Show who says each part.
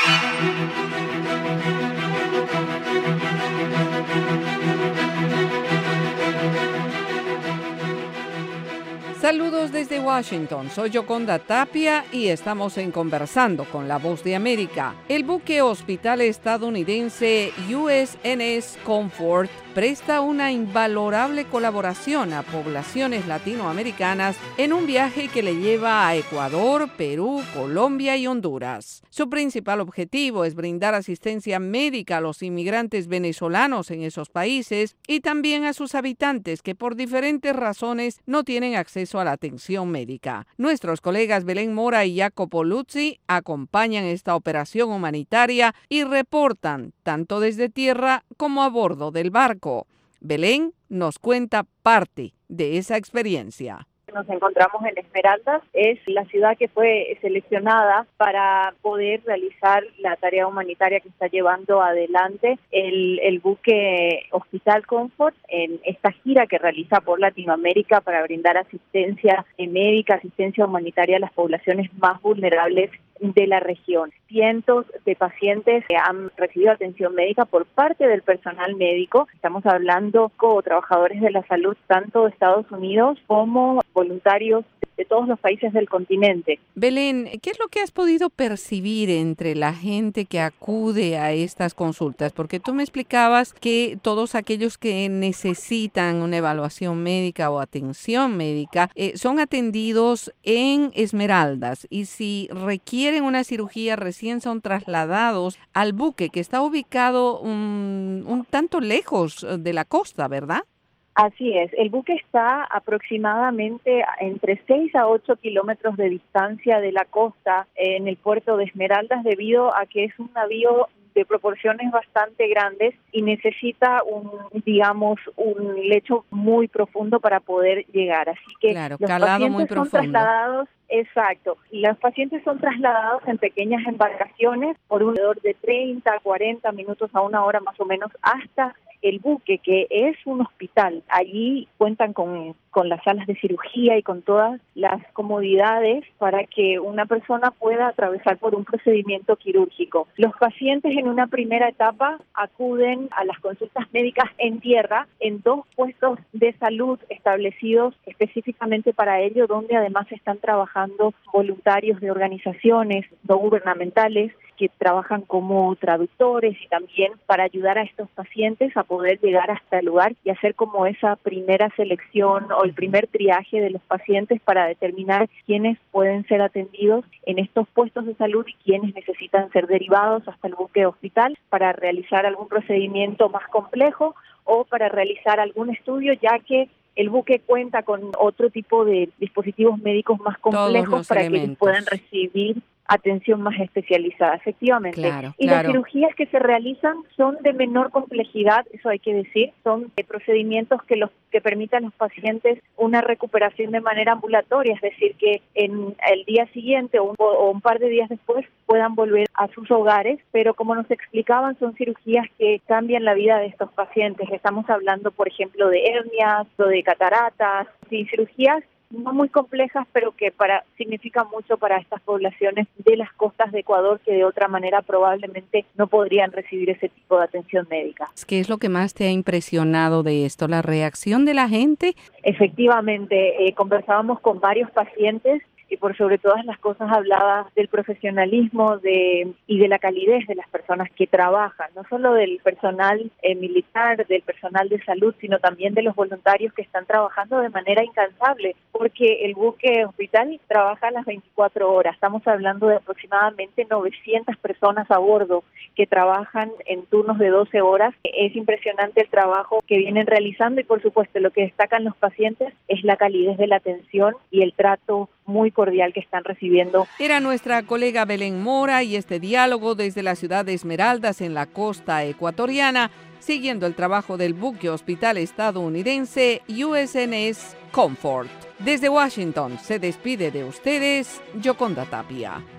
Speaker 1: Saludos desde Washington, soy Yoconda Tapia y estamos en Conversando con la Voz de América. El buque hospital estadounidense USNS Comfort presta una invalorable colaboración a poblaciones latinoamericanas en un viaje que le lleva a Ecuador, Perú, Colombia y Honduras. Su principal objetivo es brindar asistencia médica a los inmigrantes venezolanos en esos países y también a sus habitantes que por diferentes razones no tienen acceso a la atención médica. Nuestros colegas Belén Mora y Jacopo Luzzi acompañan esta operación humanitaria y reportan tanto desde tierra como a bordo del barco. Belén nos cuenta parte de esa experiencia.
Speaker 2: Nos encontramos en Esmeraldas, es la ciudad que fue seleccionada para poder realizar la tarea humanitaria que está llevando adelante el buque Hospital Comfort en esta gira que realiza por Latinoamérica para brindar asistencia médica, asistencia humanitaria a las poblaciones más vulnerables de la región. Cientos de pacientes que han recibido atención médica por parte del personal médico. Estamos hablando con trabajadores de la salud tanto de Estados Unidos como voluntarios de todos los países del continente.
Speaker 1: Belén, ¿qué es lo que has podido percibir entre la gente que acude a estas consultas? Porque tú me explicabas que todos aquellos que necesitan una evaluación médica o atención médica son atendidos en Esmeraldas y si requieren una cirugía recién son trasladados al buque que está ubicado un tanto lejos de la costa, ¿verdad?
Speaker 2: Así es, el buque está aproximadamente entre 6 a 8 kilómetros de distancia de la costa en el puerto de Esmeraldas debido a que es un navío de proporciones bastante grandes y necesita un lecho muy profundo para poder llegar. Así que
Speaker 1: claro,
Speaker 2: los
Speaker 1: calado
Speaker 2: pacientes
Speaker 1: muy
Speaker 2: son
Speaker 1: profundo.
Speaker 2: Trasladados, exacto, y los pacientes son trasladados en pequeñas embarcaciones por un alrededor de 30 a 40 minutos a una hora más o menos hasta el buque, que es un hospital. Allí cuentan con las salas de cirugía y con todas las comodidades para que una persona pueda atravesar por un procedimiento quirúrgico. Los pacientes en una primera etapa acuden a las consultas médicas en tierra en 2 puestos de salud establecidos específicamente para ello, donde además están trabajando voluntarios de organizaciones no gubernamentales que trabajan como traductores y también para ayudar a estos pacientes a poder llegar hasta el lugar y hacer como esa primera selección o el primer triaje de los pacientes para determinar quiénes pueden ser atendidos en estos puestos de salud y quiénes necesitan ser derivados hasta el buque hospital para realizar algún procedimiento más complejo o para realizar algún estudio, ya que el buque cuenta con otro tipo de dispositivos médicos más complejos para que ellos puedan recibir atención más especializada, efectivamente.
Speaker 1: Claro,
Speaker 2: y
Speaker 1: claro.
Speaker 2: Las cirugías que se realizan son de menor complejidad, eso hay que decir, son procedimientos que permitan a los pacientes una recuperación de manera ambulatoria, es decir, que en el día siguiente o un par de días después puedan volver a sus hogares, pero como nos explicaban, son cirugías que cambian la vida de estos pacientes. Estamos hablando, por ejemplo, de hernias o de cataratas, y cirugías no muy complejas, pero que significan mucho para estas poblaciones de las costas de Ecuador que de otra manera probablemente no podrían recibir ese tipo de atención médica.
Speaker 1: ¿Qué es lo que más te ha impresionado de esto? ¿La reacción de la gente?
Speaker 2: Efectivamente, conversábamos con varios pacientes y por sobre todas las cosas hablaba del profesionalismo y de la calidez de las personas que trabajan, no solo del personal militar, del personal de salud, sino también de los voluntarios que están trabajando de manera incansable, porque el buque hospital trabaja a las 24 horas. Estamos hablando de aproximadamente 900 personas a bordo que trabajan en turnos de 12 horas. Es impresionante el trabajo que vienen realizando y, por supuesto, lo que destacan los pacientes es la calidez de la atención y el trato muy cordial que están recibiendo.
Speaker 1: Era nuestra colega Belén Mora y este diálogo desde la ciudad de Esmeraldas en la costa ecuatoriana, siguiendo el trabajo del buque hospital estadounidense USNS Comfort. Desde Washington se despide de ustedes Yoconda Tapia.